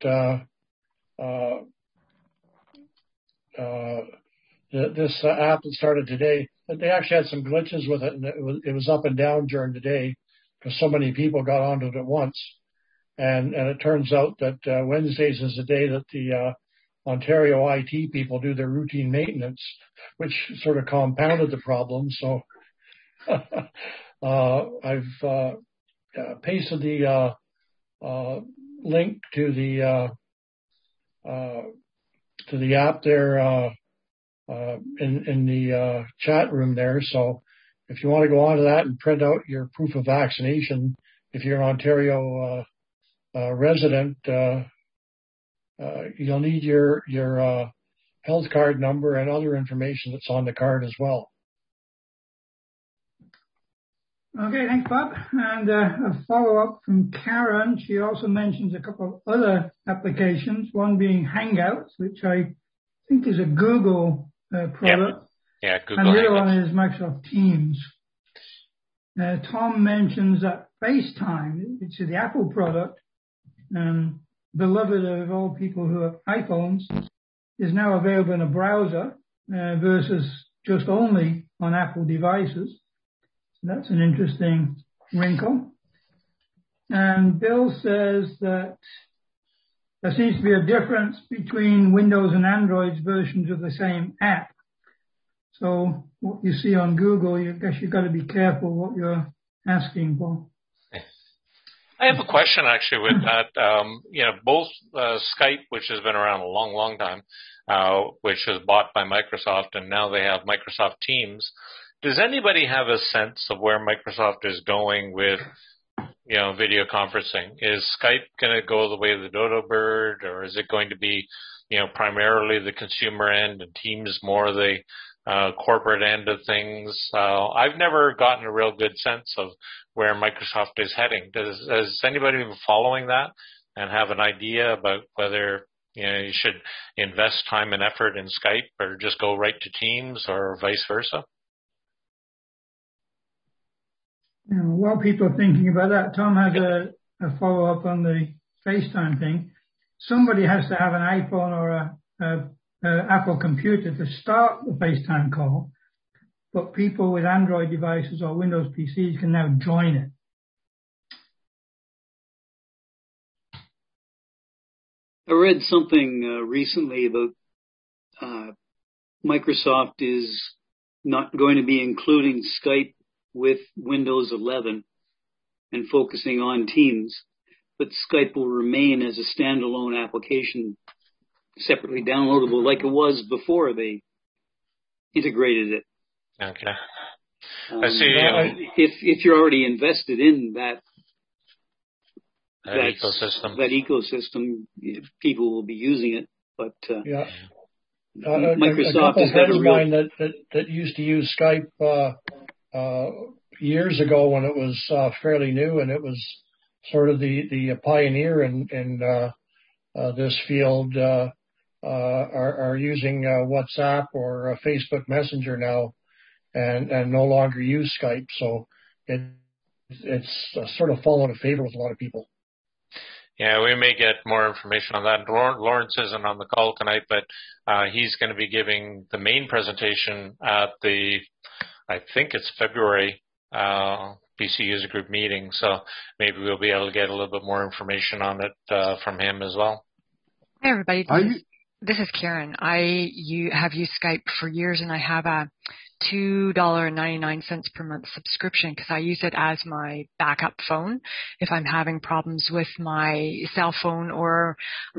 this app that started today, they actually had some glitches with it, and it was up and down during the day because so many people got onto it at once. And it turns out that Wednesdays is the day that the Ontario IT people do their routine maintenance, which sort of compounded the problem. So I've pasted the link to the app there in the chat room there. So if you want to go onto that and print out your proof of vaccination, if you're an Ontario resident, you'll need your health card number and other information that's on the card as well. Okay, thanks, Bob. And a follow-up from Karen. She also mentions a couple of other applications, one being Hangouts, which I think is a Google product. Yeah, Google and the other Hangouts. one is Microsoft Teams. Tom mentions that FaceTime, which is the Apple product, beloved of all people who have iPhones, is now available in a browser versus just only on Apple devices. So that's an interesting wrinkle. And Bill says that there seems to be a difference between Windows and Android's versions of the same app. So what you see on Google, I guess you've got to be careful what you're asking for. I have a question actually with that. Both Skype, which has been around a long, long time, which was bought by Microsoft, and now they have Microsoft Teams. Does anybody have a sense of where Microsoft is going with, video conferencing? Is Skype going to go the way of the dodo bird, or is it going to be, primarily the consumer end and Teams more the corporate end of things? I've never gotten a real good sense of where Microsoft is heading. Has anybody been following that and have an idea about whether you should invest time and effort in Skype or just go right to Teams or vice versa? While people are thinking about that, Tom has a follow-up on the FaceTime thing. Somebody has to have an iPhone or a Apple computer to start the FaceTime call, but people with Android devices or Windows PCs can now join it. I read something recently about Microsoft is not going to be including Skype with Windows 11 and focusing on Teams, but Skype will remain as a standalone application, separately downloadable like it was before they integrated it. Okay. I see. If you're already invested in that ecosystem, people will be using it. But Microsoft is friends of mine that used to use Skype years ago when it was fairly new, and it was sort of the pioneer in this field. Are using WhatsApp or Facebook Messenger now, and no longer use Skype. So it's sort of fallen out of favor with a lot of people. Yeah, we may get more information on that. Lawrence isn't on the call tonight, but he's going to be giving the main presentation at I think it's February PC User Group meeting. So maybe we'll be able to get a little bit more information on it from him as well. Hey, everybody. This is Karen. I have used Skype for years, and I have a $2.99 per month subscription because I use it as my backup phone if I'm having problems with my cell phone or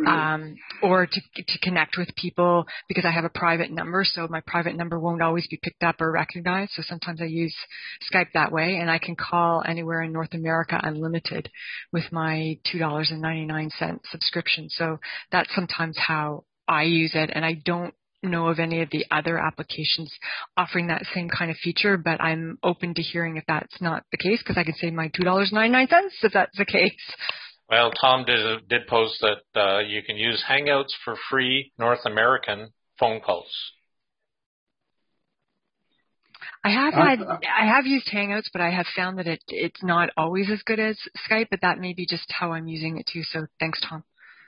to connect with people, because I have a private number, so my private number won't always be picked up or recognized. So sometimes I use Skype that way, and I can call anywhere in North America unlimited with my $2.99 subscription. So that's sometimes how I use it, and I don't know of any of the other applications offering that same kind of feature, but I'm open to hearing if that's not the case, because I could save my $2.99 if that's the case. Well, Tom did post that you can use Hangouts for free North American phone calls. I have used Hangouts, but I have found that it's not always as good as Skype, but that may be just how I'm using it too. So thanks, Tom.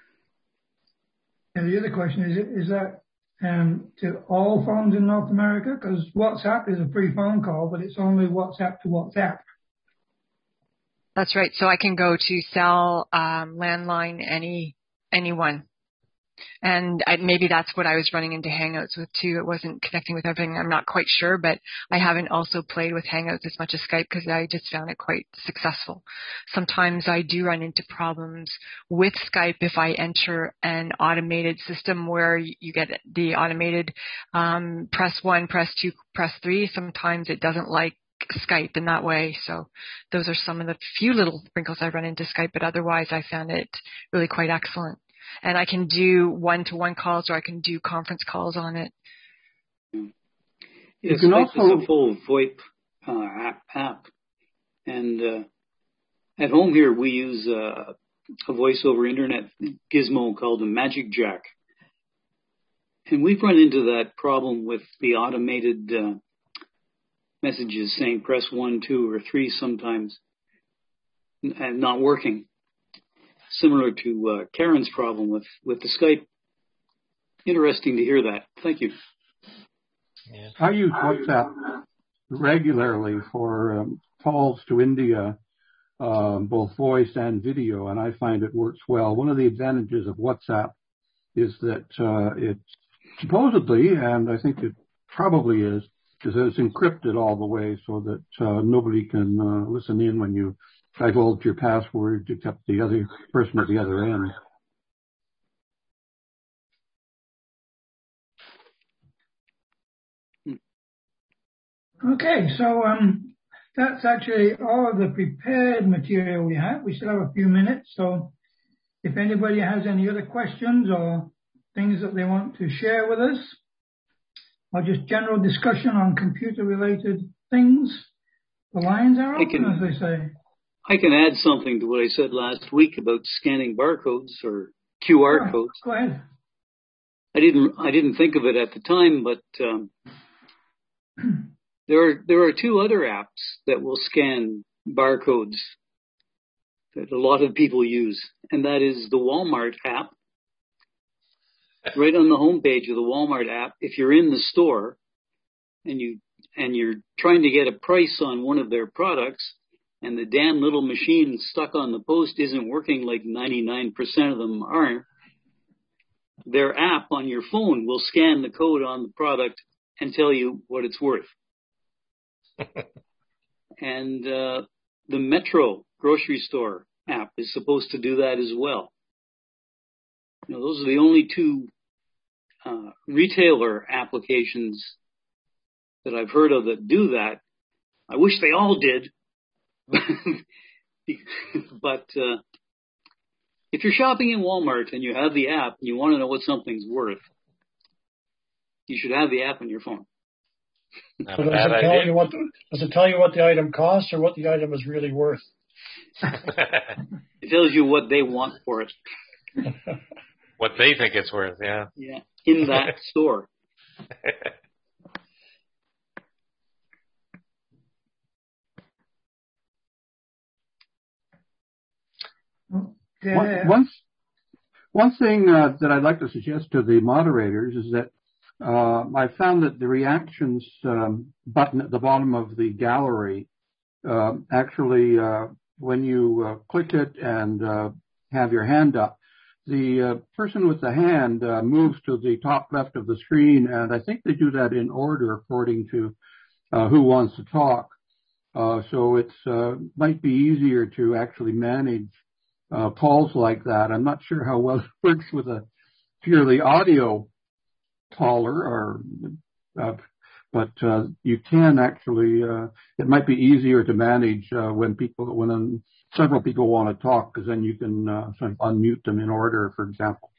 And the other question is that to all phones in North America? Because WhatsApp is a free phone call, but it's only WhatsApp to WhatsApp. That's right. So I can go to cell, landline, anyone. And maybe that's what I was running into Hangouts with too. It wasn't connecting with everything. I'm not quite sure, but I haven't also played with Hangouts as much as Skype because I just found it quite successful. Sometimes I do run into problems with Skype if I enter an automated system where you get the automated press 1, press 2, press 3. Sometimes it doesn't like Skype in that way. So those are some of the few little wrinkles I run into Skype, but otherwise I found it really quite excellent. And I can do one-to-one calls or I can do conference calls on it. It's also a full VoIP app. And at home here, we use a voice over internet gizmo called the Magic Jack. And we've run into that problem with the automated messages saying press 1, 2, or 3 sometimes and not working. Similar to Karen's problem with the Skype. Interesting to hear that. Thank you. Yeah. I use WhatsApp regularly for calls to India, both voice and video, and I find it works well. One of the advantages of WhatsApp is that it's supposedly, and I think it probably is that it's encrypted all the way so that nobody can listen in when you divulge your password except the other person at the other end. Okay, so that's actually all of the prepared material we have. We still have a few minutes, so if anybody has any other questions or things that they want to share with us, or just general discussion on computer-related things, the lines are open, as they say. I can add something to what I said last week about scanning barcodes or QR codes. Go ahead. I didn't think of it at the time, but there are 2 other apps that will scan barcodes that a lot of people use, and that is the Walmart app. Right on the homepage of the Walmart app, if you're in the store and you're trying to get a price on one of their products, and the damn little machine stuck on the post isn't working like 99% of them are, their app on your phone will scan the code on the product and tell you what it's worth. And the Metro grocery store app is supposed to do that as well. Those are the only 2 retailer applications that I've heard of that do that. I wish they all did. But if you're shopping in Walmart and you have the app and you want to know what something's worth, you should have the app on your phone. So does it tell you what the item costs or what the item is really worth? It tells you what they want for it. What they think it's worth, yeah. Yeah, in that store. One thing that I'd like to suggest to the moderators is that I found that the reactions button at the bottom of the gallery actually, when you click it and have your hand up, the person with the hand moves to the top left of the screen, and I think they do that in order according to who wants to talk. So it's might be easier to actually manage calls like that. I'm not sure how well it works with a purely audio caller, but you can actually. It might be easier to manage when several people want to talk, because then you can sort of unmute them in order, for example.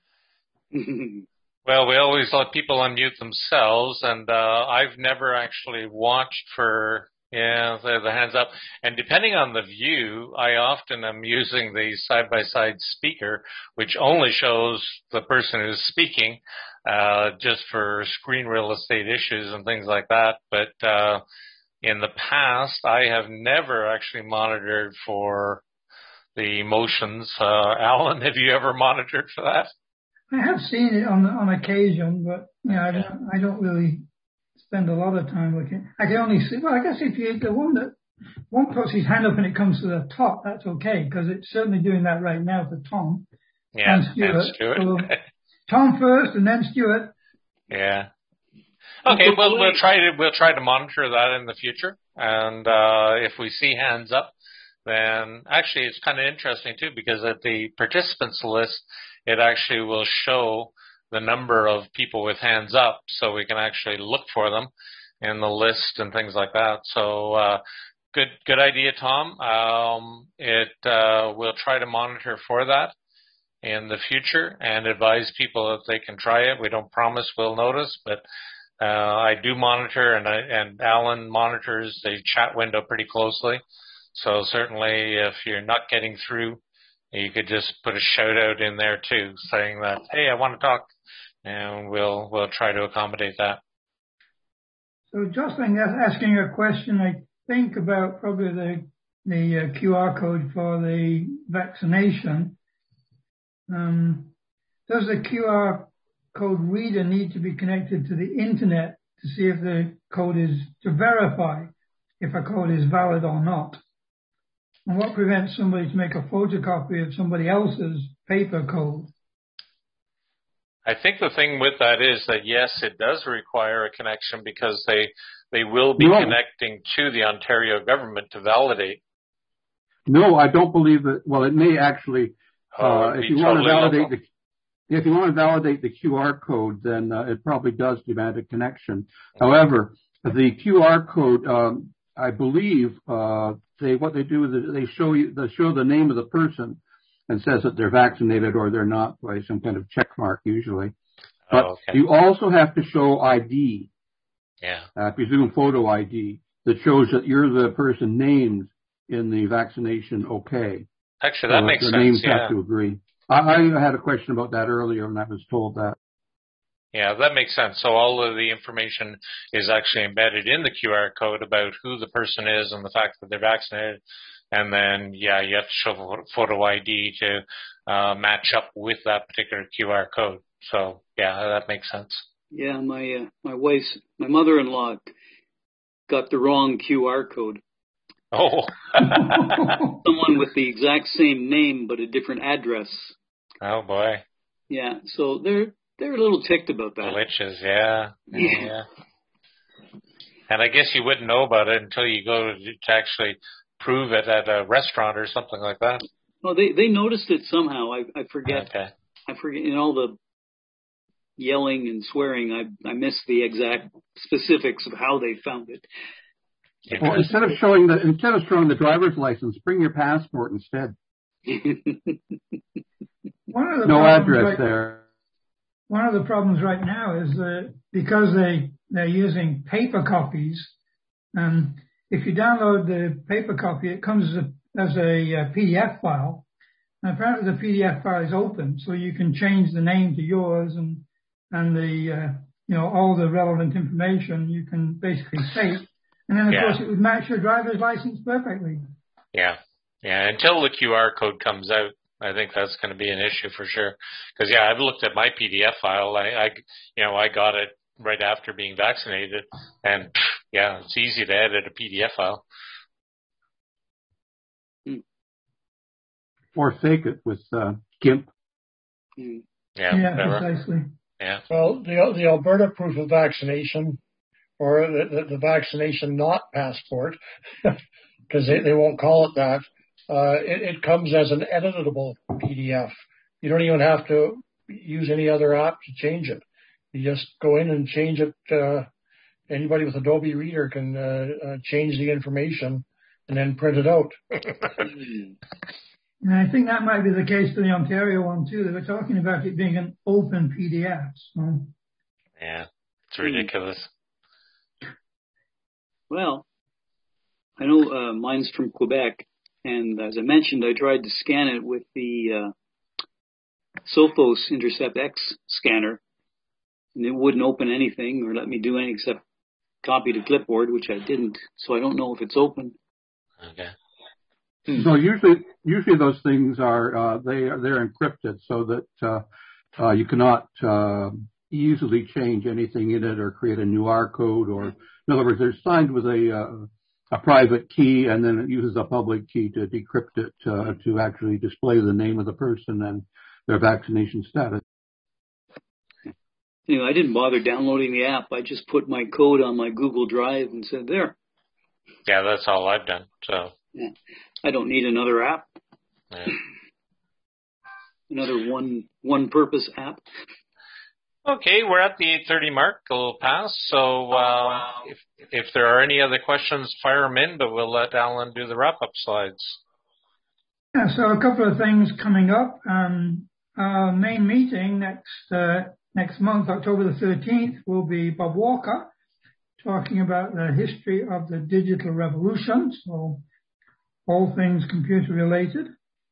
Well, we always let people unmute themselves, and I've never actually watched for Yeah, the hands up. And depending on the view, I often am using the side-by-side speaker, which only shows the person who's speaking, just for screen real estate issues and things like that. But in the past, I have never actually monitored for the motions. Alan, have you ever monitored for that? I have seen it on occasion, but I don't really spend a lot of time looking. I can only see. Well, I guess if you the one puts his hand up and it comes to the top, that's okay because it's certainly doing that right now for Tom. Yeah, and Stuart. So, Tom first, and then Stuart. Yeah. Okay. Well, we'll try to monitor that in the future, and if we see hands up, then actually it's kind of interesting too because at the participants list, it actually will show the number of people with hands up, so we can actually look for them in the list and things like that. So good idea, Tom. We'll try to monitor for that in the future and advise people that they can try it. We don't promise we'll notice, but I do monitor, and Alan monitors the chat window pretty closely. So certainly if you're not getting through, you could just put a shout out in there too, saying that, hey, I want to talk, and we'll try to accommodate that. So Jocelyn asking a question, I think about probably the QR code for the vaccination. Does the QR code reader need to be connected to the internet to see if the code is, to verify if a code is valid or not? And what prevents somebody to make a photocopy of somebody else's paper code? I think the thing with that is that, yes, it does require a connection because they will be connecting to the Ontario government to validate. No, I don't believe it. Well, it may actually, if you want to validate the QR code, then it probably does demand a connection. However, the QR code, I believe, what they do is they show the name of the person and says that they're vaccinated or they're not by some kind of check mark usually. But you also have to show ID. Yeah. I presume photo ID that shows that you're the person named in the vaccination okay. Actually, that makes sense. The names have to agree. I had a question about that earlier and I was told that. Yeah, that makes sense. So all of the information is actually embedded in the QR code about who the person is and the fact that they're vaccinated. And then, you have to show photo ID to match up with that particular QR code. So, that makes sense. Yeah, my mother-in-law got the wrong QR code. Oh. Someone with the exact same name but a different address. Oh, boy. Yeah, so they're a little ticked about that. Glitches, yeah. And I guess you wouldn't know about it until you go to actually prove it at a restaurant or something like that. Well, they noticed it somehow. I forget. Okay. I forget in all the yelling and swearing. I missed the exact specifics of how they found it. Well, instead of showing the driver's license, bring your passport instead. No address there. One of the problems right now is that because they're using paper copies, if you download the paper copy, it comes as a PDF file. And apparently the PDF file is open, so you can change the name to yours and the all the relevant information you can basically take. And then of course it would match your driver's license perfectly. Yeah. Yeah. Until the QR code comes out, I think that's going to be an issue for sure. Because I've looked at my PDF file. I got it right after being vaccinated, and it's easy to edit a PDF file. Or fake it with GIMP. Yeah, precisely. Yeah. Well, the Alberta proof of vaccination, or the vaccination not passport, because they won't call it that. It comes as an editable PDF. You don't even have to use any other app to change it. You just go in and change it. Anybody with Adobe Reader can change the information and then print it out. And I think that might be the case for the Ontario one too. They were talking about it being an open PDF. So. Yeah, it's ridiculous. Well, I know mine's from Quebec, and as I mentioned, I tried to scan it with the Sophos Intercept X scanner, and it wouldn't open anything or let me do anything except copy to clipboard, which I didn't. So I don't know if it's open. Okay. So usually those things are they're encrypted so that you cannot easily change anything in it or create a new R code, or in other words, they're signed with a private key, and then it uses a public key to decrypt it to actually display the name of the person and their vaccination status. Anyway, I didn't bother downloading the app. I just put my code on my Google Drive and said, there. Yeah, that's all I've done. So Yeah. I don't need another app. yeah. Another one-purpose app. Okay, we're at the 8:30 mark, a little past. So if there are any other questions, fire them in, but we'll let Alan do the wrap-up slides. Yeah, so a couple of things coming up. Our main meeting next month, October the 13th, will be Bob Walker talking about the history of the digital revolution, so all things computer related.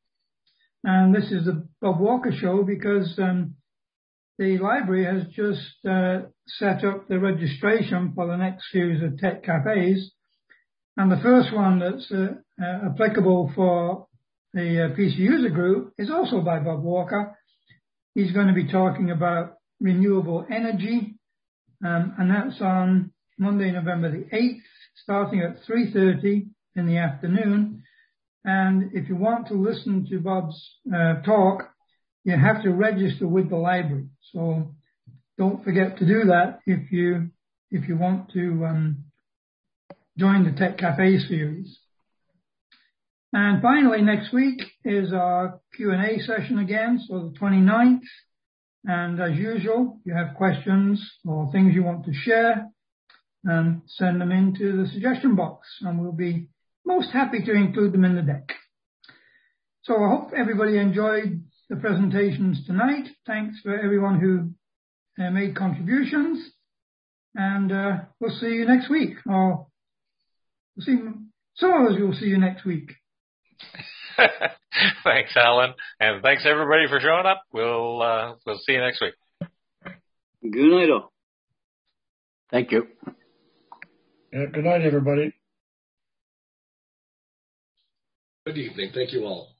And this is the Bob Walker Show because the library has just set up the registration for the next series of tech cafes. And the first one that's applicable for the PC user group is also by Bob Walker. He's going to be talking about renewable energy, and that's on Monday, November the 8th, starting at 3:30 in the afternoon. And if you want to listen to Bob's talk, you have to register with the library. So don't forget to do that if you want to join the Tech Cafe series. And finally, next week is our Q&A session again, so the 29th. And as usual, if you have questions or things you want to share, send them into the suggestion box, and we'll be most happy to include them in the deck. So I hope everybody enjoyed the presentations tonight. Thanks for everyone who made contributions, and we'll see you next week. Or we'll see some of us will see you next week. Thanks, Alan, and thanks everybody for showing up. We'll see you next week. Good night, all. Thank you. Yeah, good night, everybody. Good evening. Thank you all.